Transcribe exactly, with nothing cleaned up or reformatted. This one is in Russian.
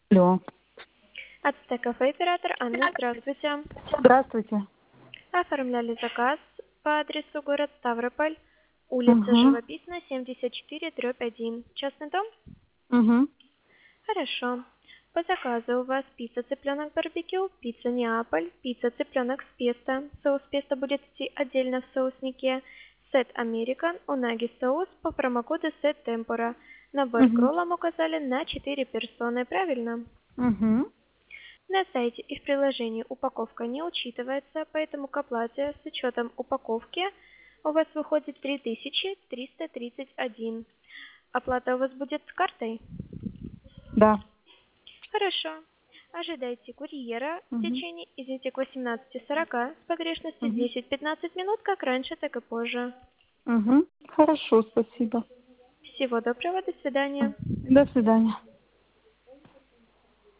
Алло. Ацтекафе, оператор Анна, здравствуйте. Здравствуйте. Оформляли заказ по адресу город Ставрополь, улица Угу. Живописная, семьдесят четыре, дробь один. Частный дом? Угу. Хорошо. По заказу у вас пицца цыпленок барбекю, пицца Неаполь, пицца цыпленок с песто. Соус песто будет идти отдельно в соуснике. Сет Американ, унаги соус по промокоду Сет Темпора. Набор к Угу. роллам указали на четыре персоны, правильно? Угу. На сайте и в приложении упаковка не учитывается, поэтому к оплате с учетом упаковки у вас выходит три тысячи триста тридцать один. Оплата у вас будет с картой? Да. Хорошо. Ожидайте курьера в Угу. течение, извините, к восемнадцати сорока с погрешностью Угу. десять-пятнадцать минут, как раньше, так и позже. Угу. Хорошо, спасибо. Всего доброго, до свидания. До свидания.